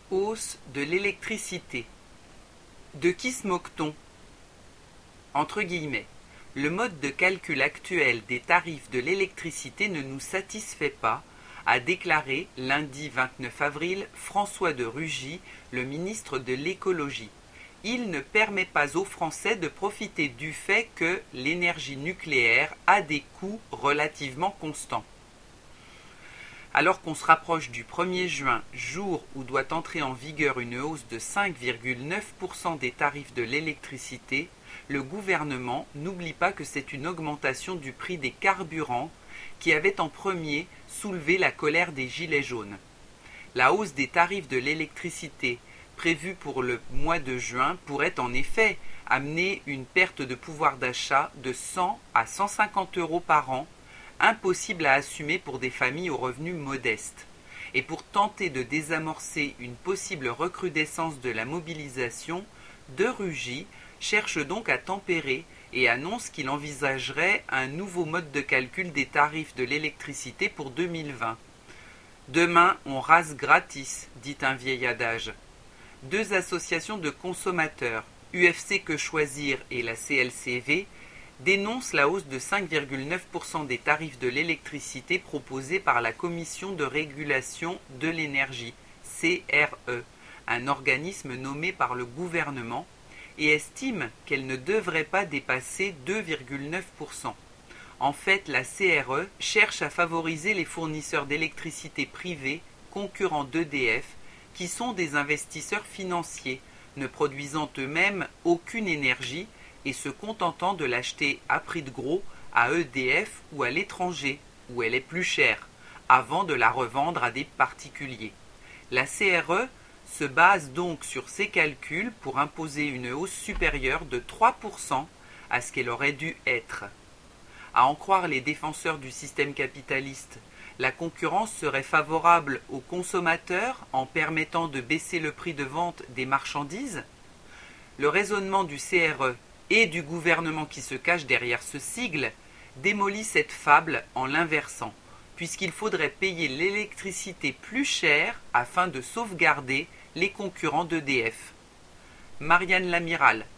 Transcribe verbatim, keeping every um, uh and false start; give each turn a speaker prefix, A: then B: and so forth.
A: Hausse de l'électricité. De qui se moque-t-on? Entre guillemets, le mode de calcul actuel des tarifs de l'électricité ne nous satisfait pas, a déclaré lundi vingt-neuf avril François de Rugy, le ministre de l'Écologie. Il ne permet pas aux Français de profiter du fait que l'énergie nucléaire a des coûts relativement constants. Alors qu'on se rapproche du premier juin, jour où doit entrer en vigueur une hausse de cinq virgule neuf pour cent des tarifs de l'électricité, le gouvernement n'oublie pas que c'est une augmentation du prix des carburants qui avait en premier soulevé la colère des Gilets jaunes. La hausse des tarifs de l'électricité prévue pour le mois de juin pourrait en effet amener une perte de pouvoir d'achat de cent à cent cinquante euros par an, impossible à assumer pour des familles aux revenus modestes. Et pour tenter de désamorcer une possible recrudescence de la mobilisation, de Rugy cherche donc à tempérer et annonce qu'il envisagerait un nouveau mode de calcul des tarifs de l'électricité pour deux mille vingt. Demain, on rase gratis, dit un vieil adage. Deux associations de consommateurs, U F C Que Choisir et la C L C V, dénoncent la hausse de cinq virgule neuf pour cent des tarifs de l'électricité proposée par la Commission de régulation de l'énergie, C R E, un organisme nommé par le gouvernement, et estiment qu'elle ne devrait pas dépasser deux virgule neuf pour cent. En fait, la C R E cherche à favoriser les fournisseurs d'électricité privés, concurrents d'E D F, qui sont des investisseurs financiers, ne produisant eux-mêmes aucune énergie et se contentant de l'acheter à prix de gros à E D F ou à l'étranger, où elle est plus chère, avant de la revendre à des particuliers. La C R E se base donc sur ces calculs pour imposer une hausse supérieure de trois pour cent à ce qu'elle aurait dû être. À en croire les défenseurs du système capitaliste, la concurrence serait favorable aux consommateurs en permettant de baisser le prix de vente des marchandises. Le raisonnement du C R E et du gouvernement qui se cache derrière ce sigle démolit cette fable en l'inversant, puisqu'il faudrait payer l'électricité plus chère afin de sauvegarder les concurrents d'E D F. Marianne Lamiral,